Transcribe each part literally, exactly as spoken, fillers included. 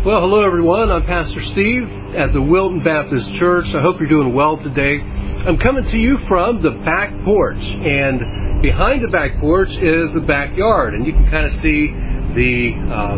Well, hello everyone. I'm Pastor Steve at the Wilton Baptist Church. I hope you're doing well today. I'm coming to you from the back porch, and behind the back porch is the backyard, and you can kind of see the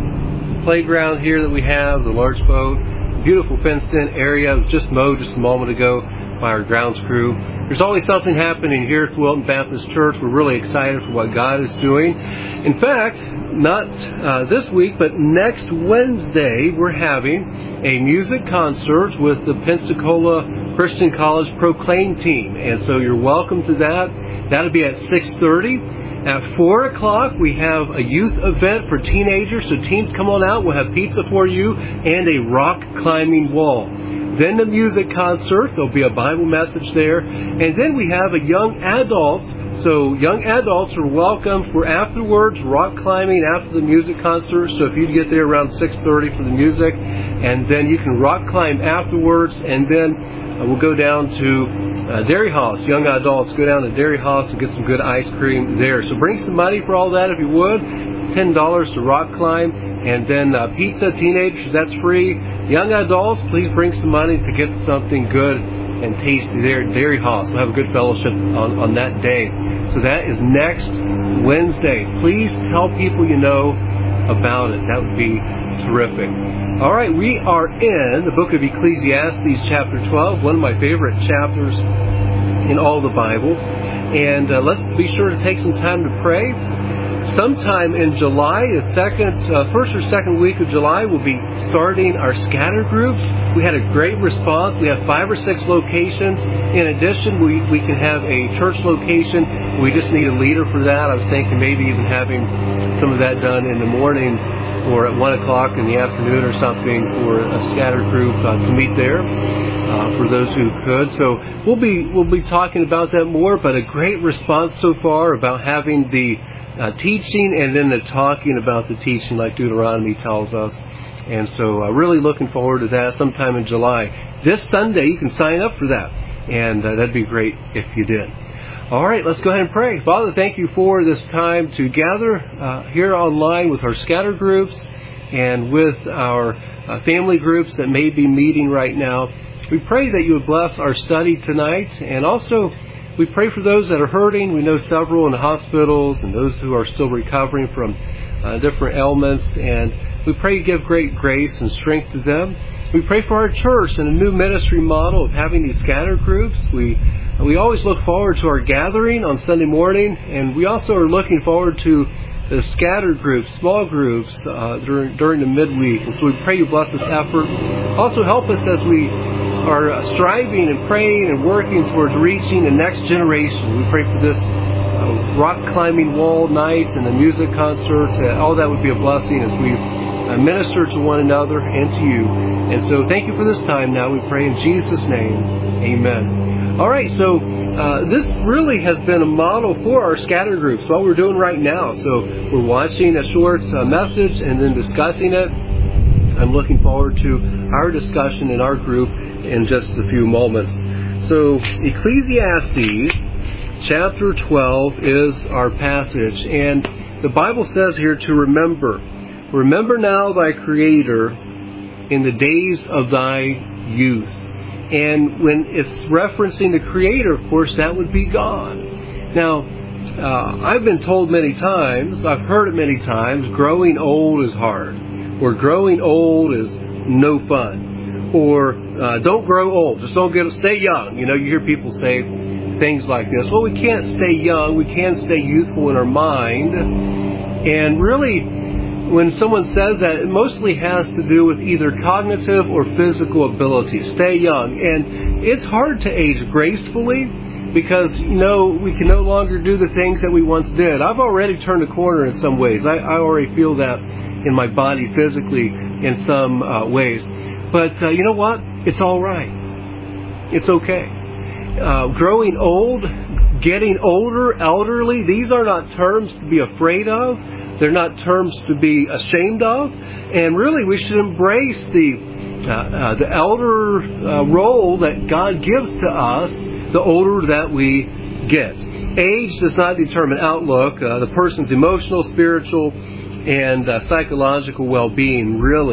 uh, playground here that we have, the large boat, beautiful fenced-in area. It was just mowed just a moment ago by our grounds crew. There's always something happening here at the Wilton Baptist Church. We're really excited for what God is doing. In fact, not uh, this week, but next Wednesday, we're having a music concert with the Pensacola Christian College Proclaim team. And so you're welcome to that. That'll be at six thirty. At four o'clock, we have a youth event for teenagers. So teens, come on out. We'll have pizza for you and a rock climbing wall. Then the music concert. There'll be a Bible message there. And then we have a young adults. So young adults are welcome for afterwards, rock climbing after the music concert. So if you get there around six thirty for the music, and then you can rock climb afterwards, and then uh, we'll go down to uh, Dairy House. Young adults go down to Dairy House and get some good ice cream there. So bring some money for all that if you would. ten dollars to rock climb, and then uh, pizza, teenagers, that's free. Young adults, please bring some money to get something good and tasty there at Dairy House. We'll have a good fellowship on, on that day. So that is next Wednesday. Please tell people you know about it. That would be terrific. All right, we are in the book of Ecclesiastes, chapter twelve, one of my favorite chapters in all the Bible. And uh, let's be sure to take some time to pray. Sometime in July, the second, uh, first or second week of July, we'll be starting our scatter groups. We had a great response. We have five or six locations. In addition, we, we can have a church location. We just need a leader for that. I was thinking maybe even having some of that done in the mornings or at one o'clock in the afternoon or something for a scatter group uh, to meet there uh, for those who could. So we'll be we'll be talking about that more. But a great response so far about having the Uh, teaching and then the talking about the teaching like Deuteronomy tells us. And so uh, really looking forward to that sometime in July. This Sunday you can sign up for that, and uh, that'd be great if you did. All right, let's go ahead and pray. Father, thank you for this time to gather uh, here online with our scatter groups and with our uh, family groups that may be meeting right now. We pray that you would bless our study tonight, and also we pray for those that are hurting. We know several in the hospitals and those who are still recovering from uh, different ailments. And we pray you give great grace and strength to them. We pray for our church and a new ministry model of having these scatter groups. We we always look forward to our gathering on Sunday morning. And we also are looking forward to the scattered groups, small groups, uh, during, during the midweek. And so we pray you bless this effort. Also help us as we are striving and praying and working towards reaching the next generation. We pray for this uh, rock climbing wall night and the music concert. Uh, all that would be a blessing as we uh, minister to one another and to you. And so thank you for this time now. We pray in Jesus' name. Amen. All right, so uh, this really has been a model for our scatter groups, what we're doing right now. So we're watching a short uh, message and then discussing it. I'm looking forward to our discussion in our group in just a few moments. So Ecclesiastes chapter twelve is our passage, and the Bible says here to remember. Remember now thy Creator in the days of thy youth. And when it's referencing the Creator, of course, that would be God. Now, uh, I've been told many times, I've heard it many times, growing old is hard. Or growing old is no fun. Or uh, don't grow old. Just don't get stay young. You know, you hear people say things like this. Well, we can't stay young. We can stay youthful in our mind. And really, when someone says that, it mostly has to do with either cognitive or physical ability. Stay young. And it's hard to age gracefully because, you know, we can no longer do the things that we once did. I've already turned a corner in some ways. I, I already feel that in my body physically in some uh, ways. But uh, you know what? It's all right. It's okay. Uh, growing old, getting older, elderly, these are not terms to be afraid of. They're not terms to be ashamed of. And really, we should embrace the uh, uh, the elder uh, role that God gives to us the older that we get. Age does not determine outlook. Uh, the person's emotional, spiritual, and uh, psychological well-being really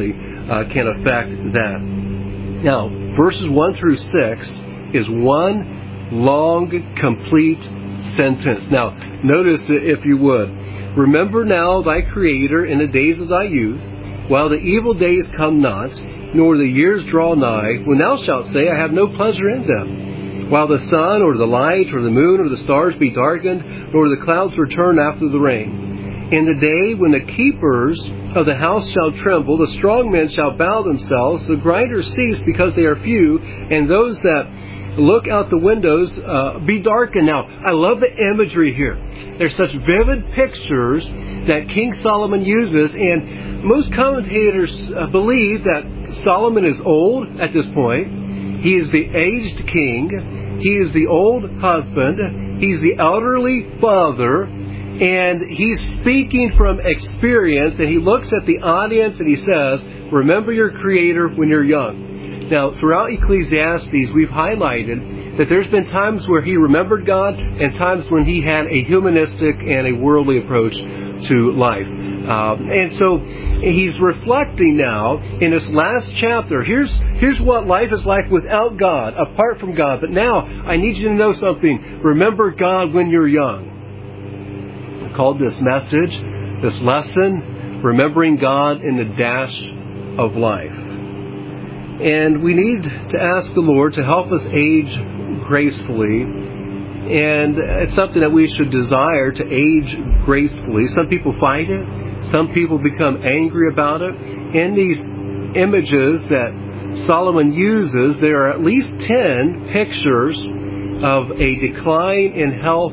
uh, can affect that. Now, verses one through six is one long, complete sentence. Now, notice it if you would. Remember now thy Creator in the days of thy youth, while the evil days come not, nor the years draw nigh, when thou shalt say, I have no pleasure in them. While the sun, or the light, or the moon, or the stars be darkened, nor the clouds return after the rain. In the day when the keepers of the house shall tremble, the strong men shall bow themselves, the grinders cease because they are few, and those that look out the windows uh, be darkened. Now, I love the imagery here. There's such vivid pictures that King Solomon uses, and most commentators uh, believe that Solomon is old at this point. He is the aged king. He is the old husband. He's the elderly father. And he's speaking from experience, and he looks at the audience and he says, remember your Creator when you're young. Now, throughout Ecclesiastes, we've highlighted that there's been times where he remembered God and times when he had a humanistic and a worldly approach to life. Um, and so he's reflecting now in this last chapter. Here's, here's what life is like without God, apart from God. But now, I need you to know something. Remember God when you're young. I called this message, this lesson, Remembering God in the Dash of Life. And we need to ask the Lord to help us age gracefully. And it's something that we should desire, to age gracefully. Some people fight it. Some people become angry about it. In these images that Solomon uses, there are at least ten pictures of a decline in health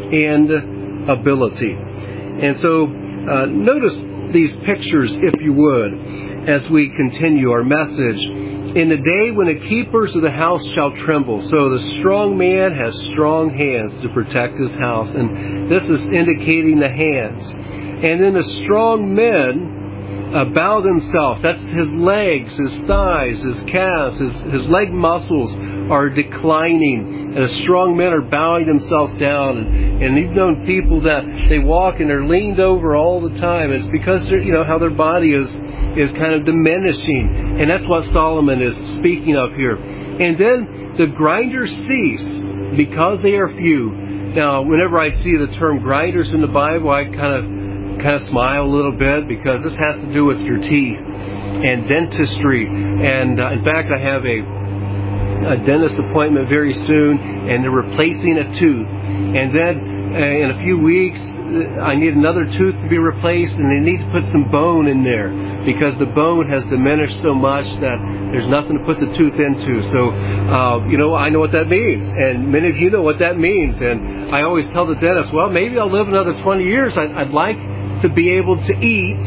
and ability. And so uh, notice these pictures, if you would, as we continue our message. In the day when the keepers of the house shall tremble. So the strong man has strong hands to protect his house. And this is indicating the hands. And then the strong men uh, bow themselves. That's his legs, his thighs, his calves, his, his leg muscles are declining. And the strong men are bowing themselves down. And, and you've known people that they walk and they're leaned over all the time. And it's because they're, you know, how their body is is kind of diminishing. And that's what Solomon is speaking of here. And then the grinders cease because they are few. Now, whenever I see the term grinders in the Bible, I kind of kind of smile a little bit, because this has to do with your teeth and dentistry. And uh, in fact, I have a a dentist appointment very soon, and they're replacing a tooth. And then uh, in a few weeks, I need another tooth to be replaced, and they need to put some bone in there, because the bone has diminished so much that there's nothing to put the tooth into. So, uh, you know, I know what that means, and many of you know what that means. And I always tell the dentist, well, maybe I'll live another twenty years. I'd, I'd like to be able to eat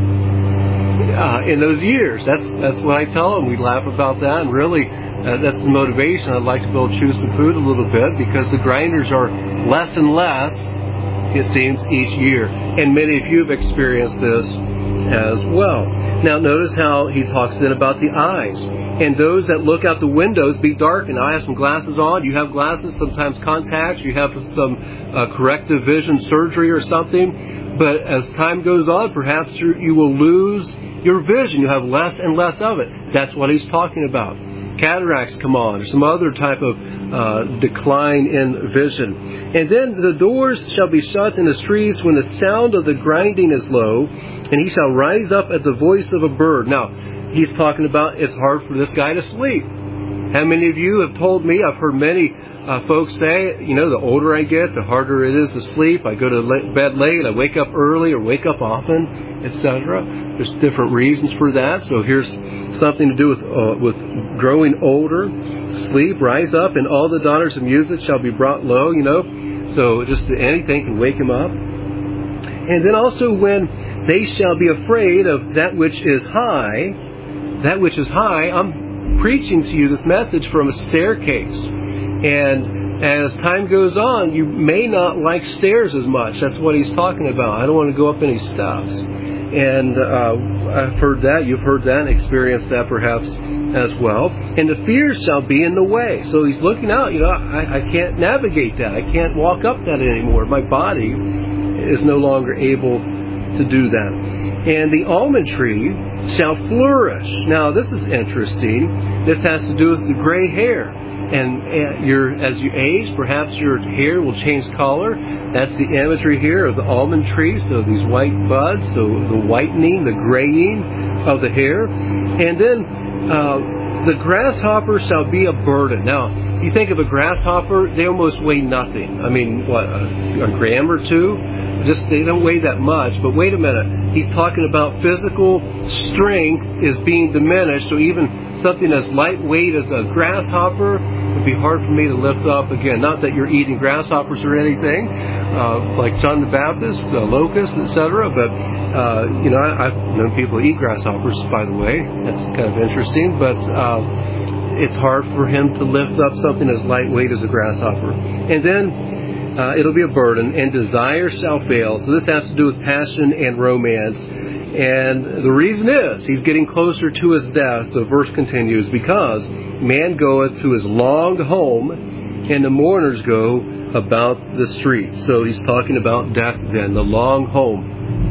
uh, in those years. That's that's what I tell them. We laugh about that, and really, uh, that's the motivation. I'd like to be able to chew some food a little bit, because the grinders are less and less, it seems, each year. And many of you have experienced this as well. Now, notice how he talks then about the eyes. And those that look out the windows be darkened. I have some glasses on. You have glasses, sometimes contacts. You have some uh, corrective vision surgery or something. But as time goes on, perhaps you will lose your vision. You have less and less of it. That's what he's talking about. Cataracts come on, or some other type of uh, decline in vision. And then the doors shall be shut in the streets when the sound of the grinding is low, and he shall rise up at the voice of a bird. Now, he's talking about it's hard for this guy to sleep. How many of you have told me, I've heard many uh, folks say, you know, the older I get, the harder it is to sleep. I go to bed late, I wake up early or wake up often, et cetera. There's different reasons for that. So here's something to do with uh, with growing older. Sleep, rise up, and all the daughters of music shall be brought low, you know. So just anything can wake him up. And then also when they shall be afraid of that which is high, that which is high, I'm preaching to you this message from a staircase. And as time goes on, you may not like stairs as much. That's what he's talking about. I don't want to go up any steps. And uh, I've heard that. You've heard that and experienced that perhaps as well. And the fears shall be in the way. So he's looking out. You know, I, I can't navigate that. I can't walk up that anymore. My body is no longer able to do that. and the almond tree shall flourish. Now, this is interesting. This has to do with the gray hair. And your, as you age, perhaps your hair will change color. That's the imagery here of the almond tree. So these white buds, so the whitening, the graying of the hair. And then uh, the grasshopper shall be a burden. Now, you think of a grasshopper, they almost weigh nothing. I mean, what, a, a gram or two? Just, they don't weigh that much. But wait a minute. He's talking about physical strength is being diminished. So even something as lightweight as a grasshopper would be hard for me to lift up again. Not that you're eating grasshoppers or anything, uh, like John the Baptist, uh, locusts, et cetera. But, uh, you know, I, I've known people eat grasshoppers, by the way. That's kind of interesting. But uh, it's hard for him to lift up something as lightweight as a grasshopper. And then Uh, it'll be a burden, and desire shall fail. So this has to do with passion and romance. And the reason is, he's getting closer to his death. The verse continues, because man goeth to his long home, and the mourners go about the streets. So he's talking about death then, the long home.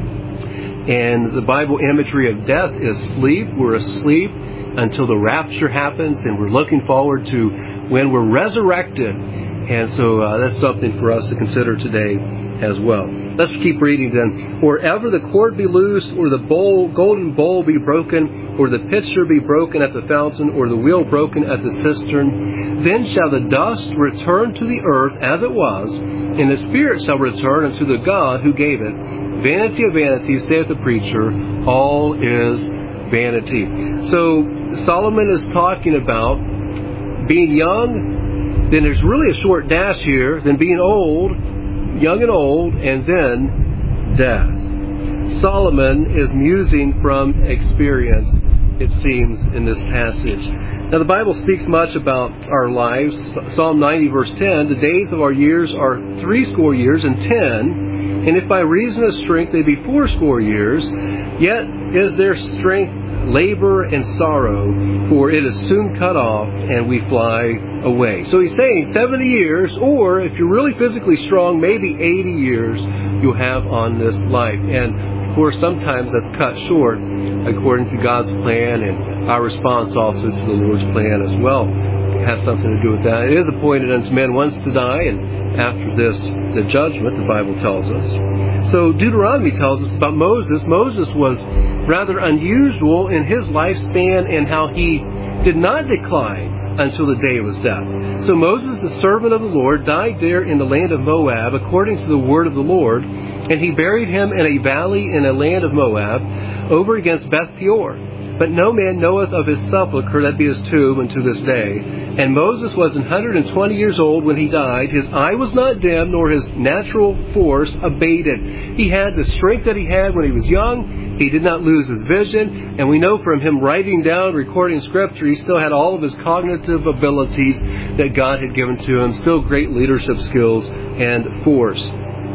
And the Bible imagery of death is sleep. We're asleep until the rapture happens, and we're looking forward to when we're resurrected. And so uh, that's something for us to consider today as well. Let's keep reading then. Or ever the cord be loosed, or the bowl, golden bowl be broken, or the pitcher be broken at the fountain, or the wheel broken at the cistern, then shall the dust return to the earth as it was, and the spirit shall return unto the God who gave it. Vanity of vanities, saith the preacher, all is vanity. So Solomon is talking about being young. Then there's really a short dash here, then being old, young and old, and then death. Solomon is musing from experience, it seems, in this passage. Now the Bible speaks much about our lives. Psalm ninety verse ten, the days of our years are threescore years and ten, and if by reason of strength they be fourscore years, yet is their strength labor and sorrow, for it is soon cut off, and we fly away. So he's saying seventy years, or if you're really physically strong, maybe eighty years you'll have on this life. And of course, sometimes that's cut short according to God's plan, and our response also to the Lord's plan as well. It has something to do with that. It is appointed unto men once to die, and after this, the judgment, the Bible tells us. So Deuteronomy tells us about Moses. Moses was rather unusual in his lifespan and how he did not decline until the day of his death. So Moses, the servant of the Lord, died there in the land of Moab according to the word of the Lord, and he buried him in a valley in a land of Moab over against Beth Peor. But no man knoweth of his sepulchre, that be his tomb, unto this day. And Moses was one hundred twenty years old when he died. His eye was not dim, nor his natural force abated. He had the strength that he had when he was young. He did not lose his vision. And we know from him writing down, recording scripture, he still had all of his cognitive abilities that God had given to him. Still great leadership skills and force.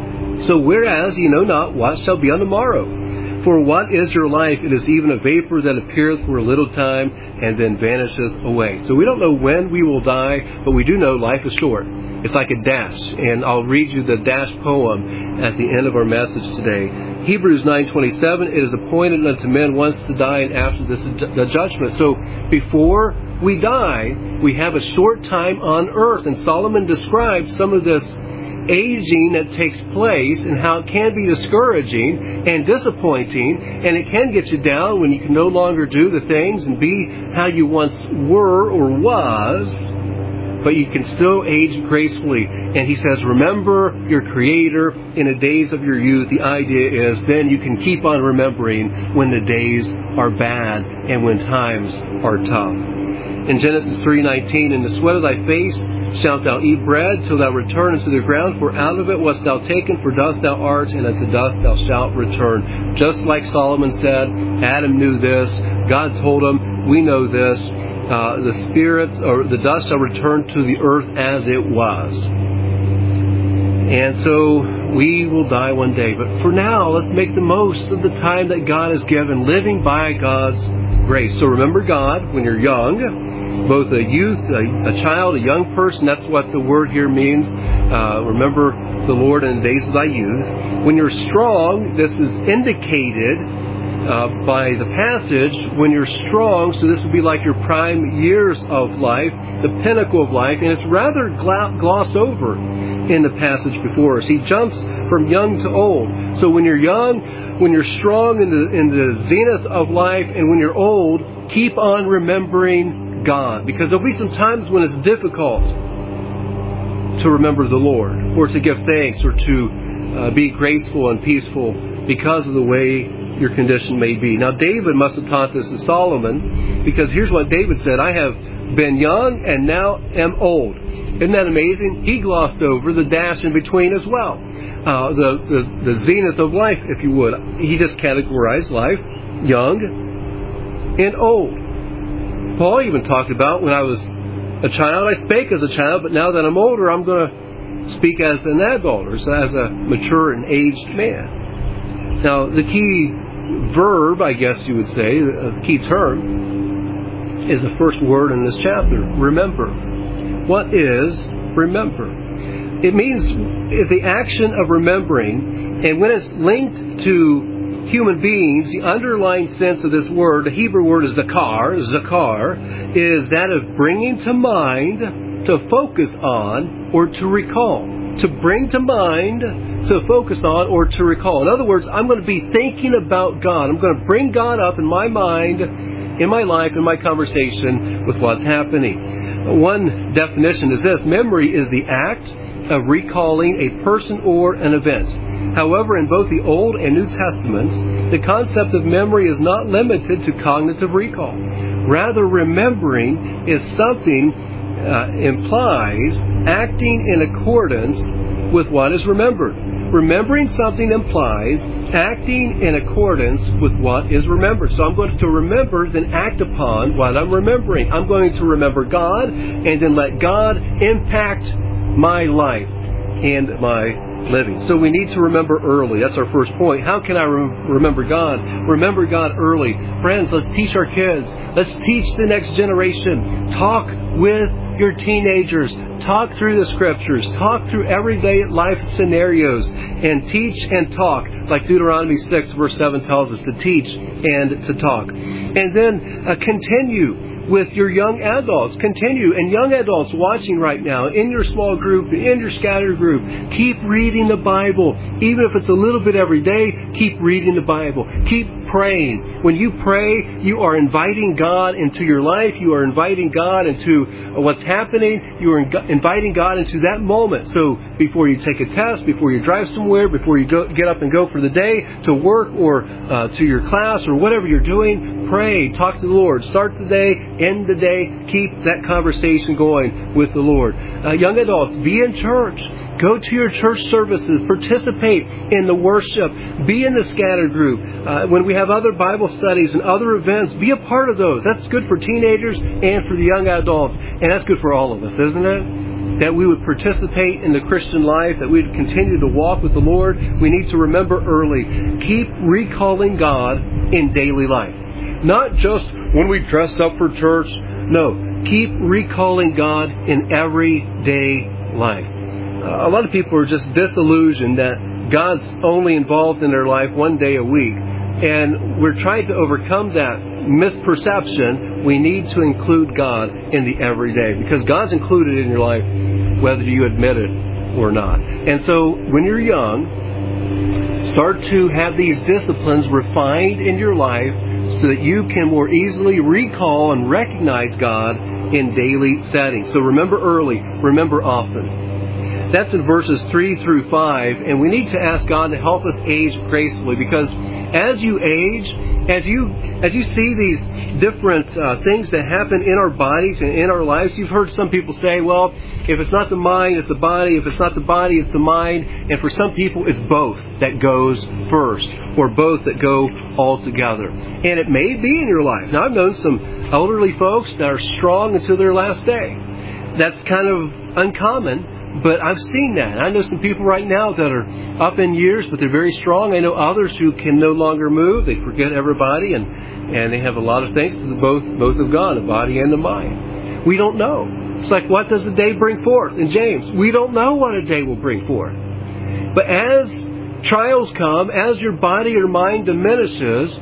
So whereas ye know not what shall be on the morrow. For what is your life? It is even a vapor that appeareth for a little time and then vanisheth away. So we don't know when we will die, but we do know life is short. It's like a dash. And I'll read you the dash poem at the end of our message today. Hebrews nine twenty-seven, it is appointed unto men once to die, and after this the judgment. So before we die, we have a short time on earth. And Solomon describes some of this aging that takes place and how it can be discouraging and disappointing, and it can get you down when you can no longer do the things and be how you once were or was, but you can still age gracefully. And he says, remember your Creator in the days of your youth. The idea is then you can keep on remembering when the days are bad and when times are tough. In Genesis three nineteen, in the sweat of thy face shalt thou eat bread till thou return unto the ground, for out of it wast thou taken, for dust thou art, and unto dust thou shalt return. Just like Solomon said, Adam knew this, God told him, we know this, uh, the spirit, or the dust shall return to the earth as it was. And so we will die one day. But for now, let's make the most of the time that God has given, living by God's grace. So remember God when you're young. Both a youth, a, a child, a young person, that's what the word here means. Uh, remember the Lord in the days of thy youth. When you're strong, this is indicated uh, by the passage, when you're strong, so this would be like your prime years of life, the pinnacle of life, and it's rather gla- glossed over in the passage before us. He jumps from young to old. So when you're young, when you're strong in the, in the zenith of life, and when you're old, keep on remembering God. Because there'll be some times when it's difficult to remember the Lord, or to give thanks, or to uh, be graceful and peaceful because of the way your condition may be. Now, David must have taught this to Solomon, because here's what David said: I have been young and now am old. Isn't that amazing? He glossed over the dash in between as well. Uh, the, the, the zenith of life, if you would. He just categorized life young and old. Paul even talked about, when I was a child, I spake as a child, but now that I'm older, I'm going to speak as an adult, or as a mature and aged man. Now, the key verb, I guess you would say, the key term, is the first word in this chapter: remember. What is remember? It means the action of remembering, and when it's linked to human beings, the underlying sense of this word, the Hebrew word is zakar, zakar, is that of bringing to mind, to focus on, or to recall. To bring to mind, to focus on, or to recall. In other words, I'm going to be thinking about God. I'm going to bring God up in my mind, in my life, in my conversation with what's happening. One definition is this: memory is the act of recalling a person or an event. However, in both the Old and New Testaments, the concept of memory is not limited to cognitive recall. Rather, remembering is something uh, implies acting in accordance with what is remembered. Remembering something implies acting in accordance with what is remembered. So I'm going to remember, then act upon what I'm remembering. I'm going to remember God, and then let God impact my life and my living. So we need to remember early. That's our first point. How can I re- remember God? Remember God early. Friends, let's teach our kids. Let's teach the next generation. Talk with your teenagers. Talk through the Scriptures. Talk through everyday life scenarios. And teach and talk. Like Deuteronomy six verse seven tells us, to teach and to talk. And then uh, continue with your young adults. Continue. And young adults watching right now, in your small group, in your scattered group, keep reading the Bible. Even if it's a little bit every day, keep reading the Bible. Keep praying. When you pray, you are inviting God into your life. You are inviting God into what's happening. You are inviting God into that moment. So before you take a test, before you drive somewhere, before you go, get up and go for the day to work or uh, to your class or whatever you're doing, pray. Talk to the Lord. Start the day, end the day. Keep that conversation going with the Lord. Uh, young adults, be in church. Go to your church services. Participate in the worship. Be in the scattered group. Uh, when we have other Bible studies and other events, be a part of those. That's good for teenagers and for the young adults. And that's good for all of us, isn't it? That we would participate in the Christian life, that we would continue to walk with the Lord. We need to remember early. Keep recalling God in daily life. Not just when we dress up for church. No, keep recalling God in everyday life. Uh, a lot of people are just disillusioned that God's only involved in their life one day a week. And we're trying to overcome that misperception. We need to include God in the everyday, because God's included in your life whether you admit it or not. And so when you're young, start to have these disciplines refined in your life so that you can more easily recall and recognize God in daily settings. So remember early, remember often. That's in verses three through five, and we need to ask God to help us age gracefully, because as you age, as you as you see these different uh, things that happen in our bodies and in our lives, you've heard some people say, well, if it's not the mind, it's the body. If it's not the body, it's the mind. And for some people, it's both that goes first, or both that go all together. And it may be in your life. Now, I've known some elderly folks that are strong until their last day. That's kind of uncommon. But I've seen that. I know some people right now that are up in years, but they're very strong. I know others who can no longer move. They forget everybody, and, and they have a lot of things that both both have gone, the body and the mind. We don't know. It's like, what does the day bring forth? In James, we don't know what a day will bring forth. But as trials come, as your body or mind diminishes,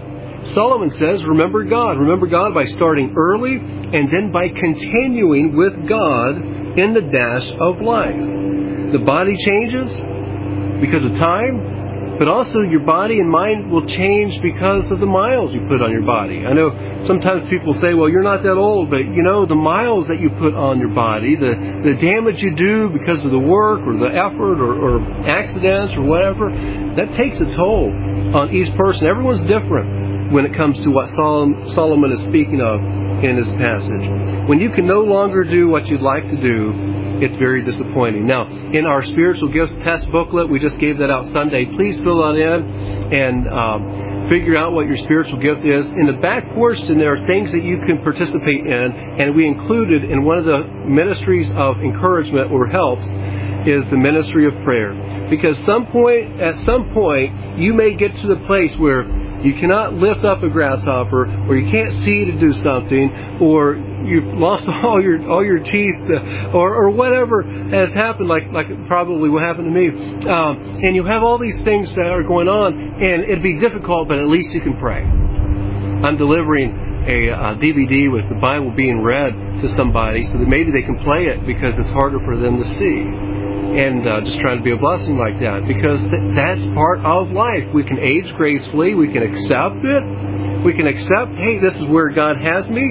Solomon says, remember God. Remember God by starting early and then by continuing with God in the dash of life. The body changes because of time, but also your body and mind will change because of the miles you put on your body. I know sometimes people say, well, you're not that old, but you know, the miles that you put on your body, the, the damage you do because of the work or the effort or, or accidents or whatever, that takes a toll on each person. Everyone's different when it comes to what Solomon is speaking of in this passage. When you can no longer do what you'd like to do, it's very disappointing. Now, in our spiritual gifts test booklet, we just gave that out Sunday. Please fill that in and um, figure out what your spiritual gift is. In the back portion, there are things that you can participate in, and we included in one of the ministries of encouragement or helps is the ministry of prayer. Because some point, at some point, you may get to the place where you cannot lift up a grasshopper, or you can't see to do something, or you've lost all your all your teeth, or, or whatever has happened, like like probably what happened to me. Um, and you have all these things that are going on, and it'd be difficult, but at least you can pray. I'm delivering a, a D V D with the Bible being read to somebody, so that maybe they can play it because it's harder for them to see. And uh, just trying to be a blessing like that, because th- that's part of life. We can age gracefully. We can accept it. We can accept, hey, this is where God has me.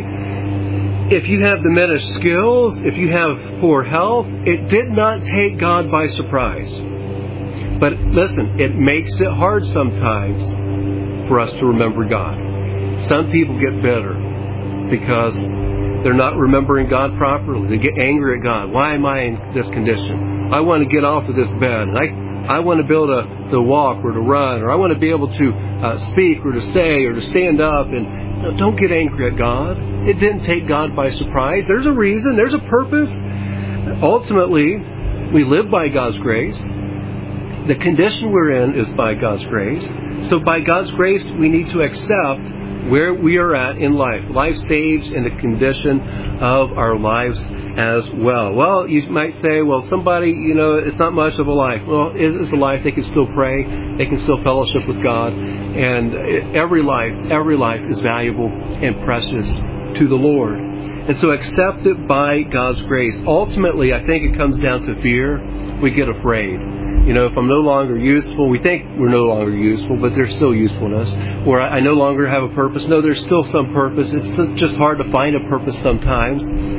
If you have diminished skills, if you have poor health, it did not take God by surprise. But listen, it makes it hard sometimes for us to remember God. Some people get bitter because they're not remembering God properly. They get angry at God. Why am I in this condition? I want to get off of this bed. And I, I want to be able to, to walk or to run, or I want to be able to uh, speak or to say or to stand up. And you know, don't get angry at God. It didn't take God by surprise. There's a reason. There's a purpose. Ultimately, we live by God's grace. The condition we're in is by God's grace. So by God's grace, we need to accept where we are at in life, life stage and the condition of our lives as well. Well, you might say, well, somebody, you know, it's not much of a life. Well, it is a life. They can still pray. They can still fellowship with God. And every life, every life is valuable and precious to the Lord. And so accept it by God's grace. Ultimately, I think it comes down to fear. We get afraid. You know, if I'm no longer useful, we think we're no longer useful, but there's still usefulness. Or I no longer have a purpose. No, there's still some purpose. It's just hard to find a purpose sometimes.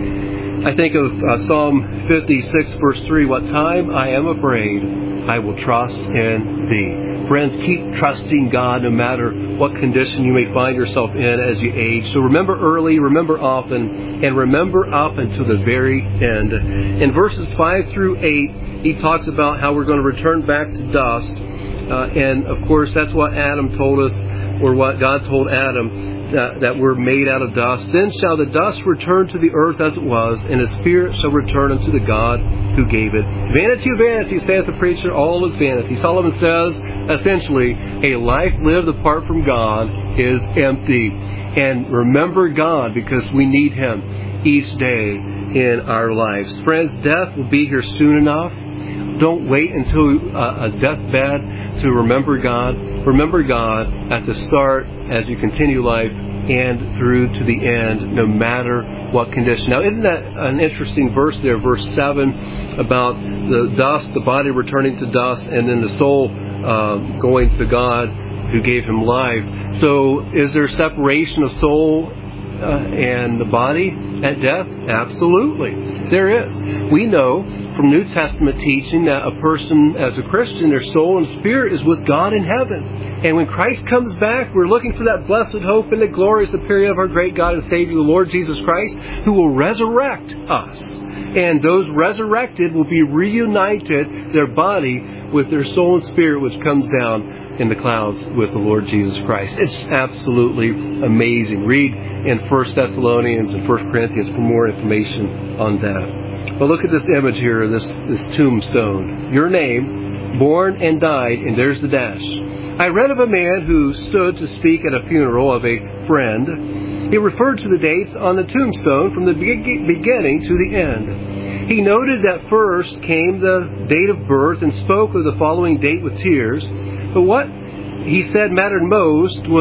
I think of uh, Psalm fifty-six, verse three, what time I am afraid, I will trust in Thee. Friends, keep trusting God no matter what condition you may find yourself in as you age. So remember early, remember often, and remember up until the very end. In verses five through eight, he talks about how we're going to return back to dust. Uh, and, of course, that's what Adam told us, or what God told Adam, that, that we're made out of dust. Then shall the dust return to the earth as it was, and his spirit shall return unto the God who gave it. Vanity of vanity, saith the preacher, all is vanity. Solomon says, essentially, a life lived apart from God is empty. And remember God, because we need Him each day in our lives. Friends, death will be here soon enough. Don't wait until a deathbed to remember God. Remember God at the start, as you continue life, and through to the end, no matter what condition. Now, isn't that an interesting verse there, verse seven, about the dust, the body returning to dust, and then the soul uh, going to God who gave him life. So, is there separation of soul uh, and the body at death? Absolutely, there is. We know from New Testament teaching that a person, as a Christian, their soul and spirit is with God in heaven. And when Christ comes back, we're looking for that blessed hope and the glorious appearing of our great God and Savior, the Lord Jesus Christ, who will resurrect us. And those resurrected will be reunited, their body, with their soul and spirit, which comes down in the clouds with the Lord Jesus Christ. It's absolutely amazing. Read in First Thessalonians and First Corinthians for more information on that. But look at this image here, this, this tombstone. Your name, born and died, and there's the dash. I read of a man who stood to speak at a funeral of a friend. He referred to the dates on the tombstone from the beginning to the end. He noted that first came the date of birth and spoke of the following date with tears. But what he said mattered most was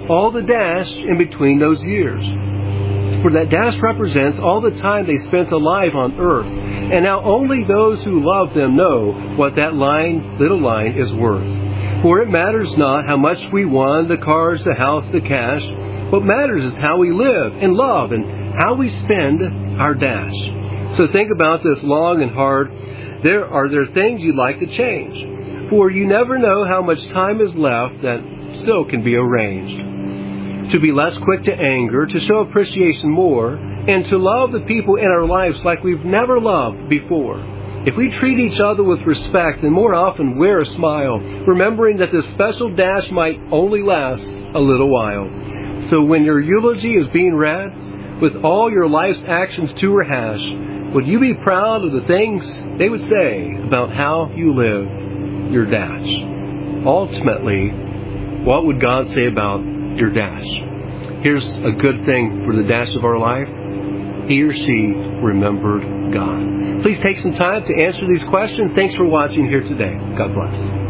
all the dash in between those years. For that dash represents all the time they spent alive on earth. And now only those who love them know what that line, little line, is worth. For it matters not how much we won, the cars, the house, the cash. What matters is how we live and love and how we spend our dash. So think about this long and hard. There are there things you'd like to change. For you never know how much time is left that still can be arranged. To be less quick to anger, to show appreciation more, and to love the people in our lives like we've never loved before. If we treat each other with respect and more often wear a smile, remembering that this special dash might only last a little while. So when your eulogy is being read, with all your life's actions to rehash, would you be proud of the things they would say about how you live your dash? Ultimately, what would God say about your dash? Here's a good thing for the dash of our life. He or she remembered God. Please take some time to answer these questions. Thanks for watching here today. God bless.